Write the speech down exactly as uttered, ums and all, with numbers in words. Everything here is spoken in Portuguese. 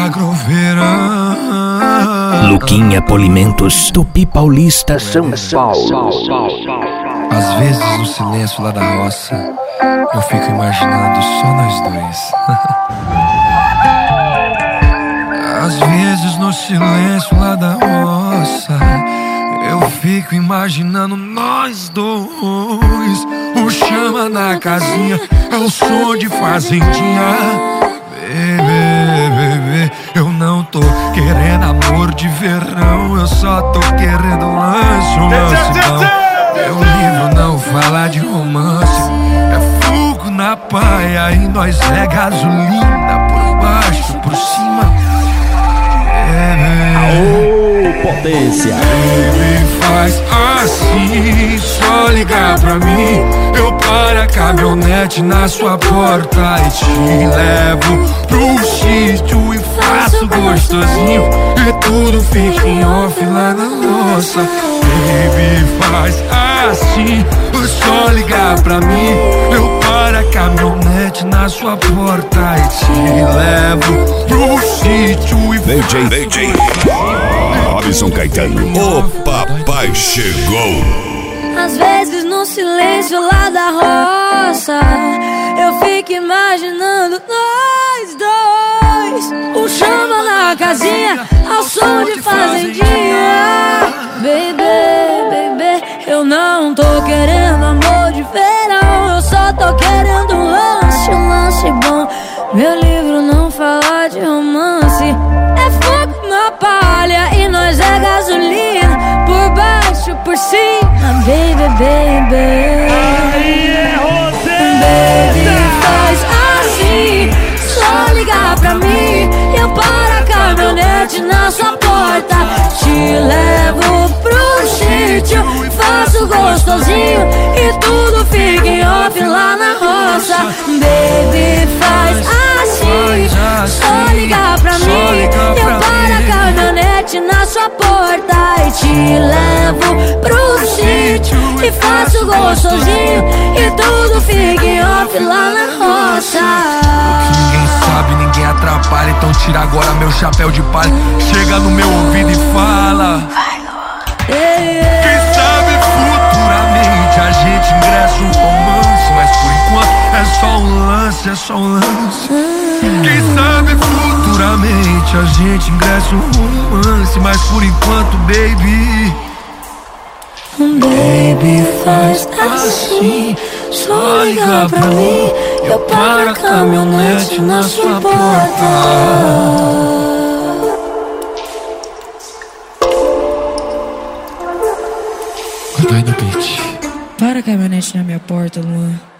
agroverão. Luquinha Polimentos, Tupi Paulista, São Paulo. Às vezes no silêncio lá da roça eu fico imaginando só nós dois. Às vezes no silêncio lá da roça eu fico imaginando nós dois. O chama na casinha é o som de fazendinha. Bebê, bebê, eu não tô querendo amor de verão, eu só tô querendo um lance, um lance bom. Meu livro não fala de romance, é fogo na paia e nós é gasolina por baixo, por cima. Aô, potência! Baby, faz assim, só ligar pra mim. Eu paro a caminhonete na sua porta e te levo pro sítio e faço gostosinho. E tudo fica em off lá na nossa. Baby, faz assim, só ligar pra mim. Eu paro a caminhonete na sua porta e te levo pro sítio e D J, D J Robson Caetano, o papai chegou. Às vezes no silêncio lá da roça eu fico imaginando nós dois. O chama na casinha ao som de fazendinha. Baby, baby, eu não tô querendo amor de verão, eu só tô querendo um lance, um lance bom. Meu livro não fala de romance, é fogo na palha e nós é gasolina por baixo, por cima. Baby, baby, baby, faz assim, só ligar pra mim. Eu paro a caminhonete na sua porta, te levo pro sítio, faço gostosinho e tudo fica em off lá na roça. Baby, faz assim, só ligar pra mim. Eu paro a caminhonete na sua porta e te levo pro sítio e faço gostosinho e tudo fica em off lá na roça. Ninguém sabe, ninguém atrapalha, então tira agora meu chapéu de palha. Chega no meu ouvido e fala: quem sabe futuramente a gente ingressa um romance, mas por enquanto é só um lance, é só um lance. Quem sabe futuramente a gente ingressa um romance, mas por enquanto, baby, baby, faz assim, só ligar pra mim. Eu paro a caminhonete na sua porta. Vai no beat. Para a caminhonete na minha porta, Luan.